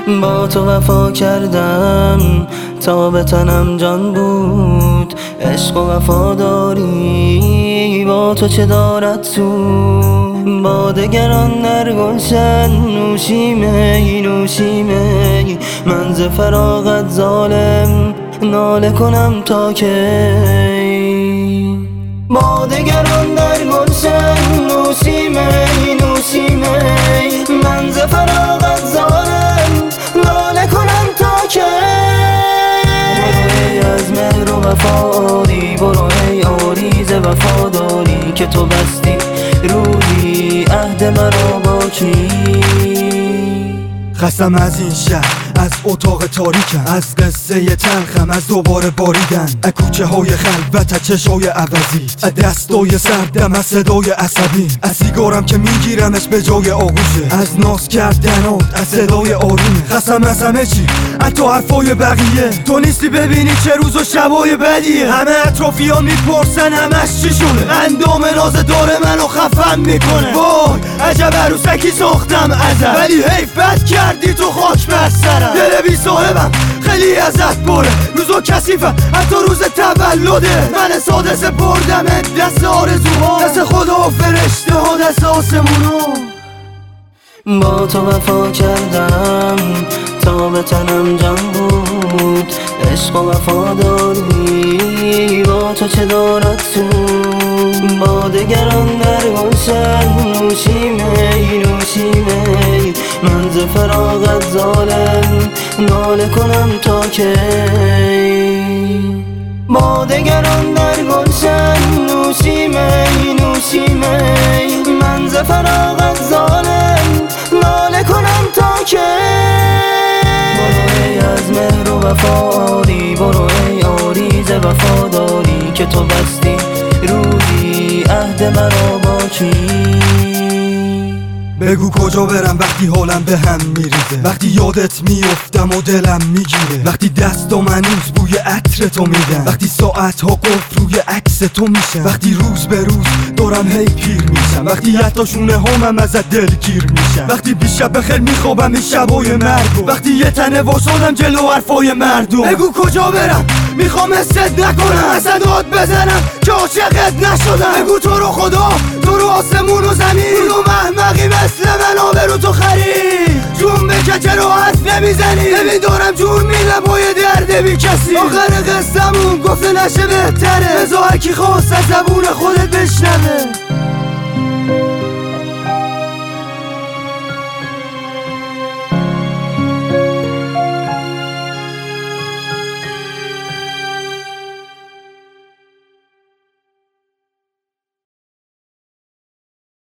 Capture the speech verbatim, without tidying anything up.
با تو وفا کردم تا به تنم جان بود. عشق و وفاداری با تو چه دارد سود؟ با دگران در گلشن نوشی می نوشی می، من ز فراغت ظالم ناله کنم تا کی؟ با دگران در گلشن نوشی می نوشی می، من ز فراغت ظالم ناله کنم تا کی؟ برو ای از مهر و وفادی، برو ای آریز وفاداری که تو بستی روحی عهد مرا با کی؟ خستم از این شهر، از اتاق تاریکم، از قصه تلخم، از دوباره باریدن از کوچه های خلوت، از چشای عوضی، از دستای سردم، از صدای عصبی، از سیگارم که میگیرمش به جای آغوشه، از ناز کردنات، از صدای آرومه. خستم از همه چی، حتی حرفای بقیه. تو نیستی ببینی چه روز و شبای بدیه. همه اطرافیان میپرسن همش چی شده، اندام ناز داره منو خفم میکنه. وای عجب عروسکی ساختم ازت، ولی حیف بد کردی تو خاک بر سرم. دل بی صاحبم خیلی ازت بره، روزو کثیفم حتی روز تولده. من ساده سپردم دست آرزوها، دست خدا و فرشته ها، دست آسمونو. با تو وفا کردم تا به تنم جان بود. عشق و وفاداری با تو چه دارد سود؟ با دگران در گلشن نوشی می نوشی می، من ز فراغت ظالم ناله کنم تا کی؟ با دگران در گلشن نوشی می نوشی می، من ز فراغت ظالم ناله کنم تا کی؟ برو ای از مهر و وفادی، برو ای آریز وفاداری که تو بستی روحی عهد مرا با کی؟ بگو کجا برم وقتی حالم به هم میریزه، وقتی یادت میافتم و دلم میگیره، وقتی دستام هنوز بوی عطر تو میدن، وقتی ساعتها قفل روی عکس تو میشن، وقتی روز به روز دارم هی پیر میشم، وقتی حتی شونه هامم ازت دلگیر میشن، وقتی بیشب بخیر میخوابم این شبای مرگو، وقتی یه تنه واسادم جلو حرفای مردم. بگو کجا برم میخوام حست نکنم، صدات بزنم که عاشقت نشدم. بگو تو رو خدا، تو رو آسمون و زمین، تو محمقی مثل من آبرو تو خرید. جون بکن چرا حرف نمیزنی، ببین دارم جون میدم با یه درد بی کسی. آخر قصه‌مون گفته نشه بهتره، بذار هرکی خواست از زبون خودت بشنوه.